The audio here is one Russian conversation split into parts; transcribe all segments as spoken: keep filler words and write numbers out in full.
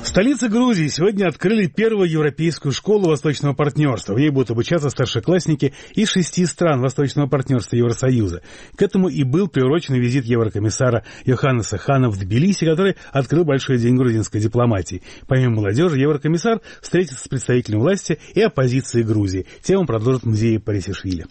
столице Грузии сегодня открыли первую европейскую школу Восточного партнерства. В ней будут обучаться старшеклассники из шести стран Восточного партнерства Евросоюза. К этому и был приурочен визит еврокомиссара Йоханнеса Хана в Тбилиси, который открыл большой день грузинской дипломатии. Помимо молодежи, еврокомиссар встретится с представителями власти и оппозиции Грузии. Тему продолжит музей Парисишвили.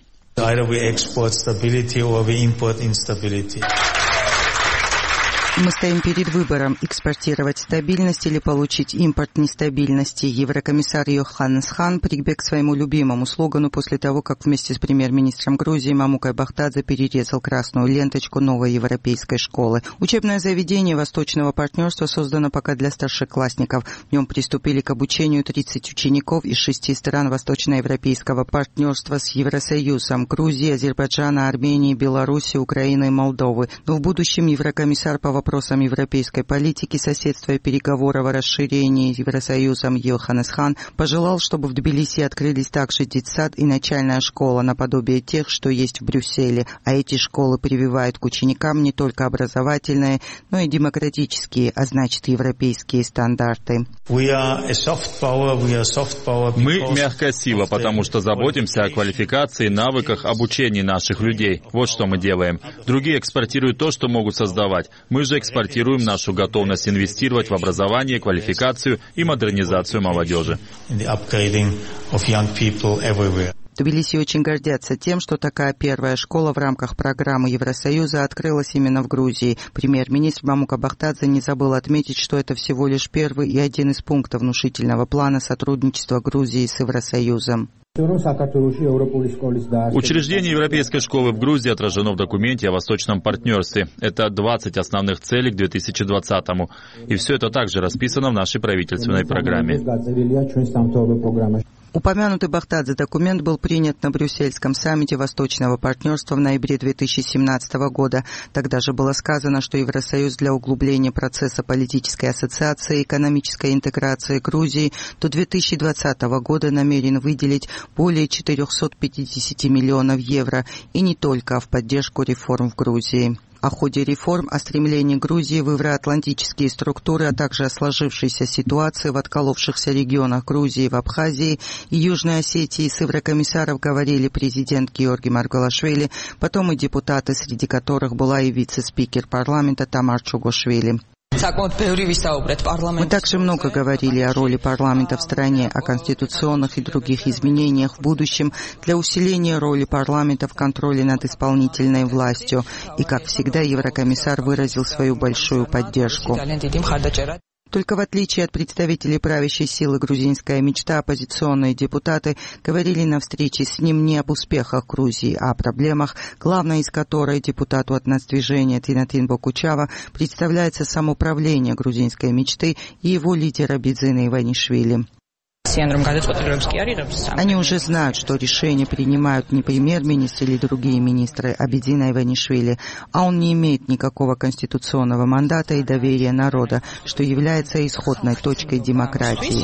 Мы стоим перед выбором – экспортировать стабильность или получить импорт нестабильности. Еврокомиссар Йоханнес Хан прибег к своему любимому слогану после того, как вместе с премьер-министром Грузии Мамукой Бахтадзе перерезал красную ленточку новой европейской школы. Учебное заведение Восточного партнерства создано пока для старшеклассников. В нем приступили к обучению тридцать учеников из шести стран Восточноевропейского партнерства с Евросоюзом – Грузии, Азербайджана, Армении, Беларуси, Украины и Молдовы. Но в будущем еврокомиссар по вопросам европейской политики, соседства и переговоров о расширении Евросоюзом Йоханнес Хан пожелал, чтобы в Тбилиси открылись также детсад и начальная школа наподобие тех, что есть в Брюсселе. А эти школы прививают к ученикам не только образовательные, но и демократические, а значит европейские стандарты. Мы мягкая сила, потому что заботимся о квалификации, навыках, обучении наших людей. Вот что мы делаем. Другие экспортируют то, что могут создавать. Мы же экспортируем нашу готовность инвестировать в образование, квалификацию и модернизацию молодежи. Тбилиси очень гордятся тем, что такая первая школа в рамках программы Евросоюза открылась именно в Грузии. Премьер-министр Мамука Бахтадзе не забыл отметить, что это всего лишь первый и один из пунктов внушительного плана сотрудничества Грузии с Евросоюзом. Учреждение Европейской школы в Грузии отражено в документе о Восточном партнерстве. Это двадцать основных целей к две тысячи двадцатому. И все это также расписано в нашей правительственной программе. Упомянутый Бахтадзе документ был принят на Брюссельском саммите Восточного партнерства в ноябре две тысячи семнадцатого года. Тогда же было сказано, что Евросоюз для углубления процесса политической ассоциации и экономической интеграции Грузии до две тысячи двадцатого года намерен выделить более четыреста пятьдесят миллионов евро, и не только в поддержку реформ в Грузии. О ходе реформ, о стремлении Грузии в евроатлантические структуры, а также о сложившейся ситуации в отколовшихся регионах Грузии, в Абхазии и Южной Осетии с еврокомиссаров говорили президент Георгий Маргулашвили, потом и депутаты, среди которых была и вице-спикер парламента Тамар Чугошвили. Мы также много говорили о роли парламента в стране, о конституционных и других изменениях в будущем для усиления роли парламента в контроле над исполнительной властью. И, как всегда, еврокомиссар выразил свою большую поддержку. Только в отличие от представителей правящей силы «Грузинская мечта», оппозиционные депутаты говорили на встрече с ним не об успехах Грузии, а о проблемах, главной из которой депутату от нацдвижения Тинатин Бокучава представляется самоуправление «Грузинской мечты» и его лидера Бидзина Иванишвили. Они уже знают, что решения принимают не премьер-министр или другие министры, а Бидзина Иванишвили, а он не имеет никакого конституционного мандата и доверия народа, что является исходной точкой демократии.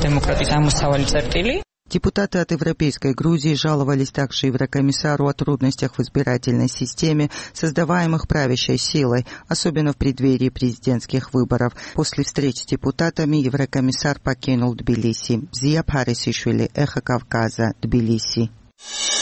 Депутаты от Европейской Грузии жаловались также еврокомиссару о трудностях в избирательной системе, создаваемых правящей силой, особенно в преддверии президентских выборов. После встреч с депутатами еврокомиссар покинул Тбилиси. Зия Парисишвили, Эхо Кавказа, Тбилиси.